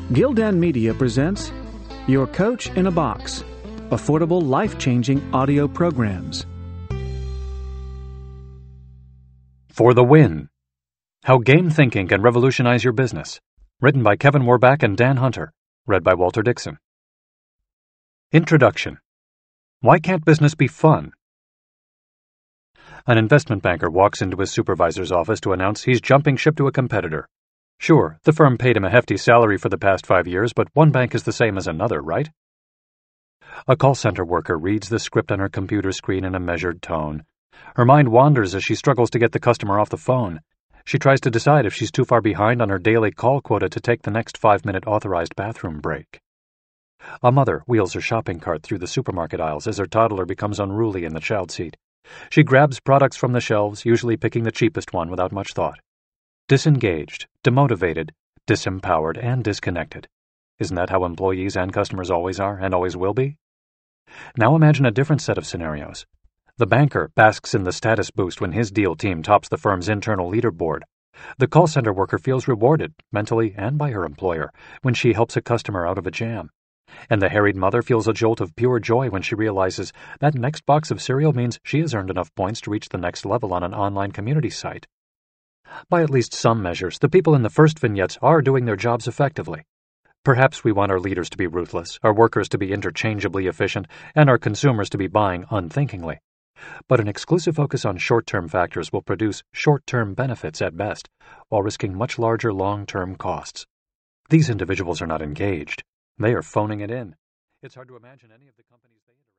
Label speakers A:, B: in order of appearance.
A: Gildan Media presents Your Coach in a Box, affordable, life-changing audio programs.
B: For the Win. How Game Thinking Can Revolutionize Your Business. Written by Kevin Warback and Dan Hunter. Read by Walter Dixon. Introduction. Why can't business be fun? An investment banker walks into his supervisor's office to announce he's jumping ship to a competitor. Sure, the firm paid him a hefty salary for the past 5 years, but one bank is the same as another, right? A call center worker reads the script on her computer screen in a measured tone. Her mind wanders as she struggles to get the customer off the phone. She tries to decide if she's too far behind on her daily call quota to take the next 5-minute authorized bathroom break. A mother wheels her shopping cart through the supermarket aisles as her toddler becomes unruly in the child seat. She grabs products from the shelves, usually picking the cheapest one without much thought. Disengaged, demotivated, disempowered, and disconnected. Isn't that how employees and customers always are and always will be? Now imagine a different set of scenarios. The banker basks in the status boost when his deal team tops the firm's internal leaderboard. The call center worker feels rewarded, mentally and by her employer, when she helps a customer out of a jam. And the harried mother feels a jolt of pure joy when she realizes that next box of cereal means she has earned enough points to reach the next level on an online community site. By at least some measures, the people in the first vignettes are doing their jobs effectively. Perhaps we want our leaders to be ruthless, our workers to be interchangeably efficient, and our consumers to be buying unthinkingly. But an exclusive focus on short-term factors will produce short-term benefits at best, while risking much larger long-term costs. These individuals are not engaged. They are phoning it in. It's hard to imagine any of the companies they interact with.